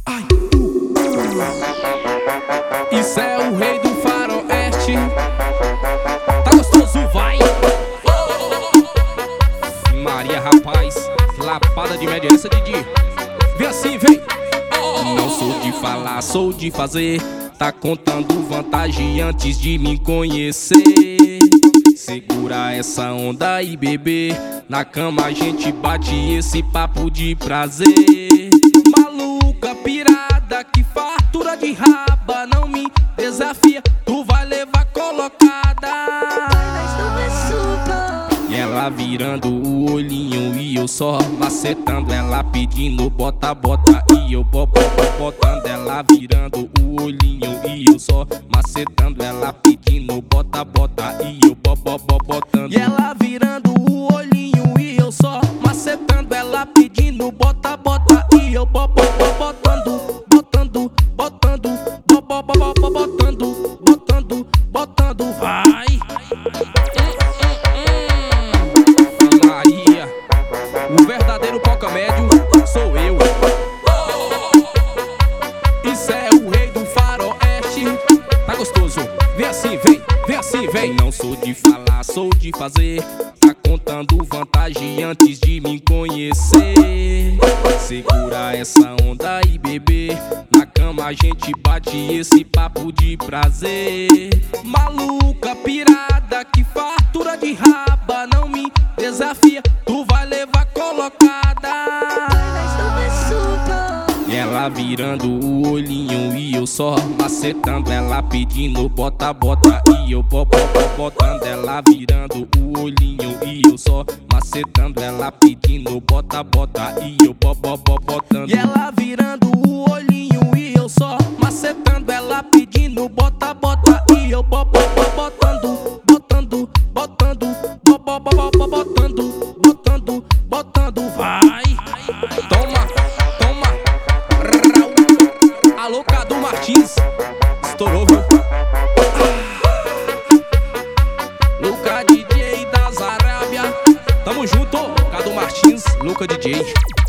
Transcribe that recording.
Ai, Isso é o rei do faroeste. Tá gostoso, vai. Maria, rapaz, lapada de média essa, Didi. Vem assim, vem. Não sou de falar, sou de fazer. Tá contando vantagem antes de me conhecer. Segura essa onda aí, bebê. Na cama a gente bate esse papo de prazer. Maluca, pirada, que fartura de raba. Não me desafia, tu vai levar colocada. E ela virando o olhinho e eu só macetando. Ela pedindo bota, bota e eu botando. Ela virando o olhinho e eu só macetando. Ela pedindo bota, bota e eu botando. E ela virando o olhinho e eu só macetando. Ela pedindo bota, bota e eu botando. Botando, botando, botando, botando, vai. Maria, o verdadeiro coca médio sou eu. Isso é o rei do faroeste. Tá gostoso, vem assim, vem, vem assim, vem. Não sou de falar, sou de fazer. Tá contando vantagem antes de me conhecer. Segura essa onda aí, bebê. Na cama a gente bate esse papo de prazer. Maluca, pirada, que fartura de raba. Não me desafia, tu vai levar colocada. E ela virando o olhinho e eu só macetando. Ela pedindo bota, bota e eu botando. Ela virando o olhinho e eu só macetando. Ela pedindo bota, bota e eu botando. E ela virando o olhinho e eu só macetando. Ela pedindo bota, bota e eu botando. Botando, botando, botando, vai. Toma, toma. Alô, Cadu Martins, estourou, viu? Luca DJ das Arábia. Tamo junto, Cadu Martins, Luca DJ.